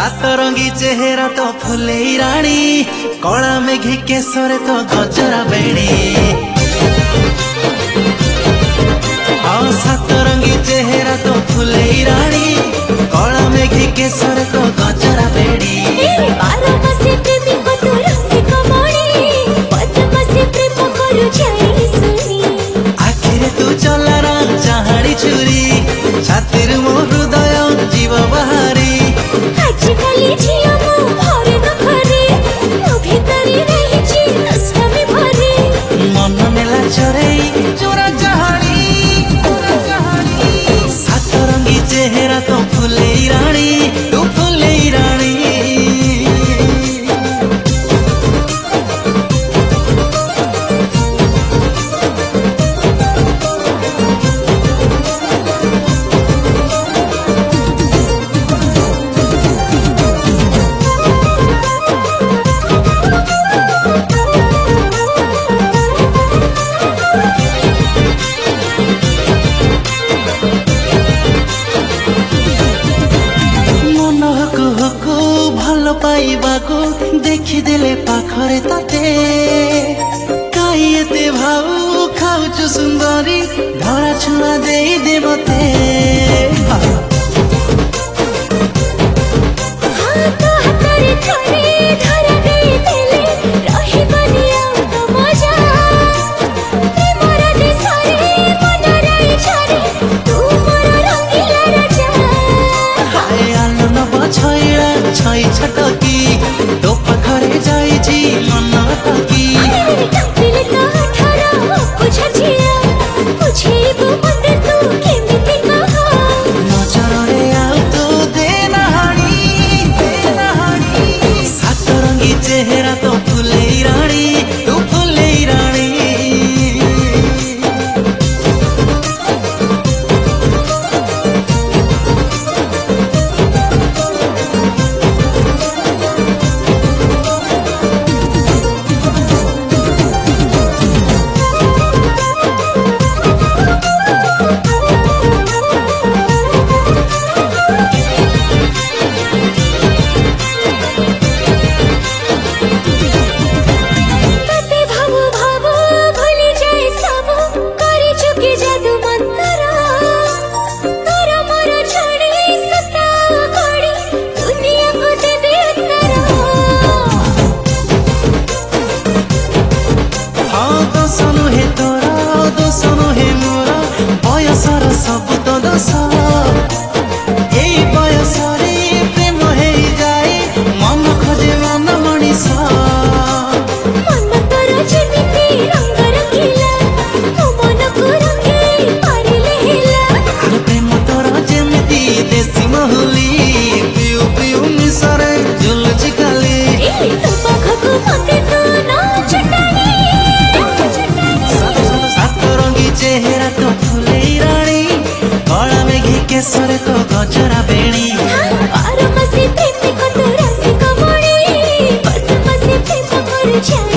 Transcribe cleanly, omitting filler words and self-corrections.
सातरंगी चेहरा तो फुले रानी, कला मेघी केसरे तो गजरा बेणी। हाँ सातरंगी चेहरा तो फुले रानी, कला मेघी केसरे तो गजरा बेणी। आखिरे तू चला चाहाड़ी छुरी, छातिर मो हृदय जीव बाहरी। मन नेला चोरई चोरा चाहाड़ी, सातरंगी चेहरा तो फुले रानी, तू फुले रानी। भल पाइबाको देखिदेले पाखरे तते, काई एते भाउ खाउछु सुंदरी, धरा छुआ देई देबते। छई छटकी तो पखरे जाई जी मन अटकी। नजरे आउ तो देना हाड़ी, सातरंगी चेहरा तो फुले रानी, तू फुले रानी। सब तो दस एई बयसरे प्रेम हे जाए, मन खोजे मन मनीष। मन तोर जेमिति रंग रंगीला, मो मन को रंगे पारिले हेला। प्रेम तोर जेमिति देसी महुली, पिउ पिउ मिसरे झुलुची खाली। तू पाखको मते तू ना चटानी, सातरंगी चेहरा तो फुले रानी, कला मेघी केसरे तो गजरा बेणी। बारमासी प्रेमी को तू रसिक मणि, बदमासी प्रेम कर जाए।